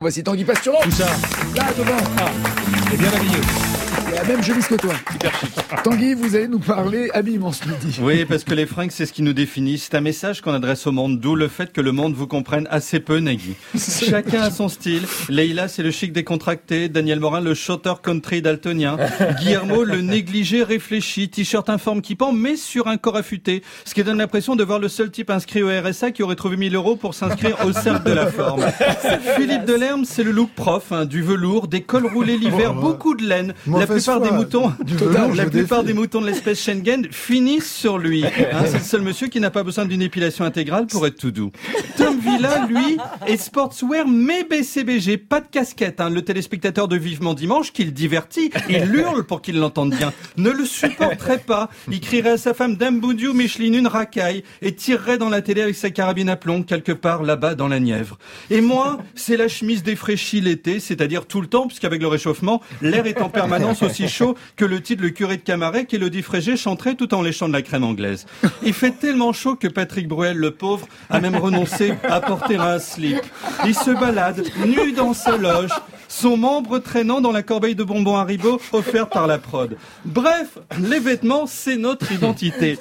Voici Tanguy Pastureau. Où ça? Là, devant. Il est bien habillé. Il a la même chemise que toi. Hyper chic. Tanguy, vous allez nous parler habillement ce midi. Oui, parce que les fringues, c'est ce qui nous définit. C'est un message qu'on adresse au monde, d'où le fait que le monde vous comprenne assez peu, Nagui. Chacun a son style. Leïla, c'est le chic décontracté. Daniel Morin, le chanteur country daltonien. Guillermo, le négligé réfléchi. T-shirt informe qui pend, mais sur un corps affûté. Ce qui donne l'impression de voir le seul type inscrit au RSA qui aurait trouvé 1000 € pour s'inscrire au cercle de la forme. Philippe Delerme, c'est le look prof, du velours, des cols roulés l'hiver, beaucoup de laine. La plupart des moutons de l'espèce Schengen finissent sur lui. C'est le seul monsieur qui n'a pas besoin d'une épilation intégrale pour être tout doux. Tom Villa, lui, est sportswear mais BCBG, pas de casquette. Le téléspectateur de Vivement Dimanche, qui le divertit, il hurle pour qu'il l'entende bien, ne le supporterait pas. Il crierait à sa femme Dame Boudiou, Micheline, une racaille, et tirerait dans la télé avec sa carabine à plomb, quelque part là-bas dans la Nièvre. Et moi, c'est la chemise défraîchie l'été, c'est-à-dire tout le temps, puisqu'avec le réchauffement, l'air est en permanence aussi chaud que le titre Le curé de Camaret qu'Élodie Frégé chanterait tout en léchant de la crème anglaise. Il fait tellement chaud que Patrick Bruel, le pauvre, a même renoncé à porter un slip. Il se balade, nu dans sa loge, son membre traînant dans la corbeille de bonbons Haribo offerte par la prod. Bref, les vêtements, c'est notre identité.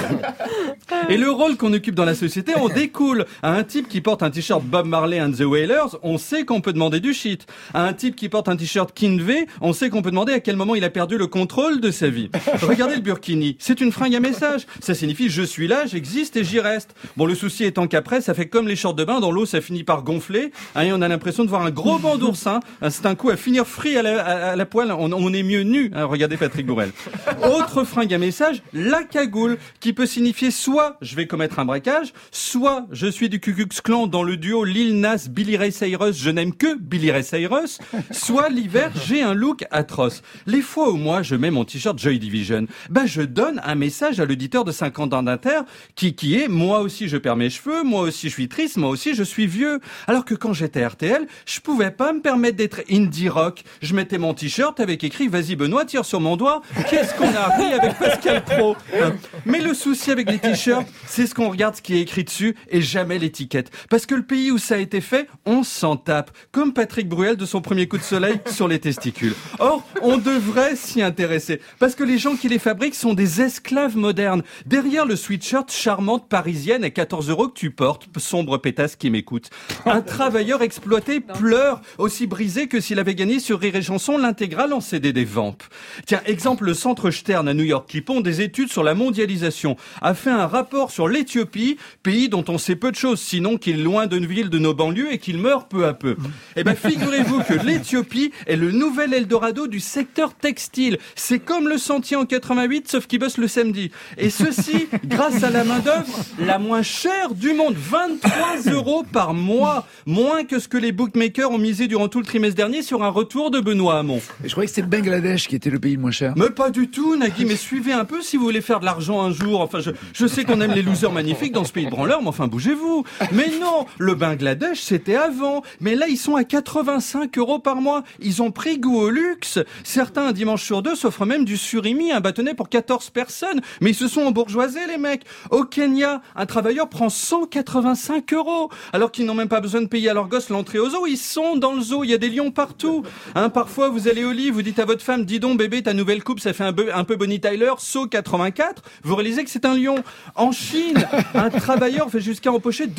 Et le rôle qu'on occupe dans la société, on découle. À un type qui porte un t-shirt Bob Marley and the Wailers, on sait qu'on peut demander du shit. À un type qui porte un t-shirt Kinvey, on sait qu'on peut demander à quel moment il a perdu le contrôle de sa vie. Regardez le burkini, c'est une fringue à message. Ça signifie je suis là, j'existe et j'y reste. Bon, le souci étant qu'après, ça fait comme les shorts de bain, dans l'eau ça finit par gonfler, et on a l'impression de voir un gros banc d'oursin. C'est un coup à finir frit à la poêle, on est mieux nu. Regardez Patrick Bourrel. Autre fringue à message, la cagoule, qui peut signifier soit je vais commettre un braquage, soit je suis du Ku Klux Klan dans le duo Lil Nas, Billy Ray Cyrus, je n'aime que Billy Ray Cyrus, soit l'hiver, j'ai un look atroce. Les fois où moi je mets mon t-shirt Joy Division, je donne un message à l'auditeur de 50 ans d'Inter qui est moi aussi je perds mes cheveux, moi aussi je suis triste, moi aussi je suis vieux. Alors que quand j'étais RTL, je pouvais pas me permettre d'être indie rock. Je mettais mon t-shirt avec écrit vas-y Benoît, tire sur mon doigt. Qu'est-ce qu'on a appris avec Pascal Pro? Mais le souci avec les t-shirts, c'est ce qu'on regarde ce qui est écrit dessus et jamais l'étiquette. Parce que le pays où ça a été fait, on s'en tape. Comme Patrick Bruel de son premier coup de soleil sur les testicules. Or, on devrait s'y intéresser. Parce que les gens qui les fabriquent sont des esclaves modernes. Derrière le sweatshirt charmante parisienne à 14 € que tu portes, sombre pétasse qui m'écoute. Un travailleur exploité pleure, aussi brisé que s'il avait gagné sur Rire et Chanson l'intégrale en CD des Vampes. Tiens, exemple, le Centre Stern à New York, qui pond des études sur la mondialisation, a fait un rapport sur l'Éthiopie, pays dont on sait peu de choses, sinon qu'il est loin d'une ville de nos banlieues et qu'il meurt peu à peu. Figurez-vous que l'Éthiopie est le nouvel Eldorado du secteur textile. C'est comme le Sentier en 88, sauf qu'il bosse le samedi. Et ceci, grâce à la main-d'œuvre la moins chère du monde. 23 € par mois. Moins que ce que les bookmakers ont misé durant tout le trimestre dernier sur un retour de Benoît Hamon. Je croyais que c'était le Bangladesh qui était le pays le moins cher. Mais pas du tout, Nagui, mais suivez un peu si vous voulez faire de l'argent un jour. Enfin, je sais qu'on aime les losers magnifiques dans ce pays de branleurs, mais enfin, bougez-vous. Mais non, le Bangladesh, c'était avant. Mais là, ils sont à 85 € par mois. Ils ont pris goût au luxe. Certains, un dimanche sur deux, s'offrent même du surimi, un bâtonnet pour 14 personnes. Mais ils se sont embourgeoisés, les mecs. Au Kenya, un travailleur prend 185 €. Alors qu'ils n'ont même pas besoin de payer à leurs gosses l'entrée au zoo. Ils sont dans le zoo. Il y a des lions partout. Parfois, vous allez au lit, vous dites à votre femme, dis donc, bébé, ta nouvelle coupe, ça fait un peu Bonnie Tyler, saut 84. Vous réalisez que c'est un lion. En Chine, un travailleur fait jusqu'à empocher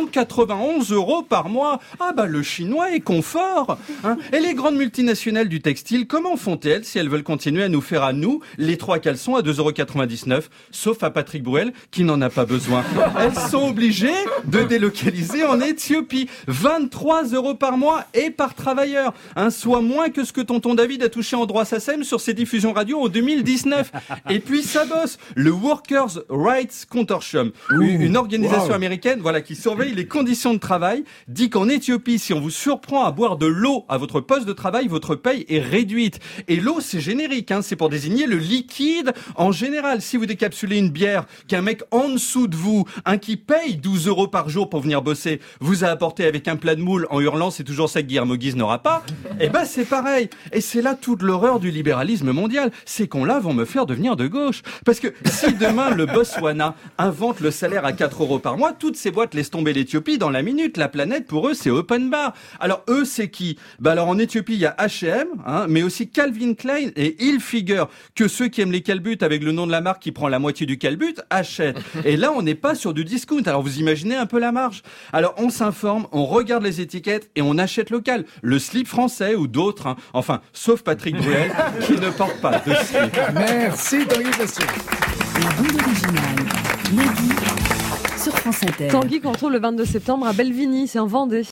291 € par mois. Le chinois est confort. Et les grandes multinationales du textile, comment font-elles si elles veulent continuer à nous faire à nous les 3 caleçons à 2,99 €, sauf à Patrick Bruel qui n'en a pas besoin. Elles sont obligées de délocaliser en Éthiopie. 23 € par mois et par travailleur. Soit moins que ce que tonton David a touché en droit SACEM sur ses diffusions radio en 2019. Et puis ça bosse. Le Workers' Rights Consortium, une organisation américaine, qui surveille les conditions de travail, dit qu'en Éthiopie, si on vous surprend à boire de l'eau à votre poste de travail, votre paye est réduite. Et l'eau, c'est générique, c'est pour désigner le liquide en général. Si vous décapsulez une bière qu'un mec en dessous de vous, qui paye 12 € par jour pour venir venir bosser vous a apporté avec un plat de moule en hurlant c'est toujours ça que Guillermo Guise n'aura pas, eh ben c'est pareil. Et c'est là toute l'horreur du libéralisme mondial. Ces cons-là vont me faire devenir de gauche. Parce que si demain le Botswana invente le salaire à 4 € par mois, toutes ces boîtes laissent tomber l'Éthiopie dans la minute. La planète, pour eux, c'est open bar. Alors eux, c'est qui? Alors en Éthiopie, il y a H&M, mais aussi Calvin Klein, et il figure que ceux qui aiment les calbutes avec le nom de la marque qui prend la moitié du calbut achètent. Et là, on n'est pas sur du discount. Alors vous imaginez un peu la marge. Alors on s'informe, on regarde les étiquettes et on achète local. Le slip français ou d'autres, enfin, sauf Patrick Bruel qui ne porte pas de slip. Merci Tanguy Passion. La bande originale, Nagui, sur France Inter. Tanguy qu'on retrouve le 22 septembre à Bellevigny, c'est en Vendée.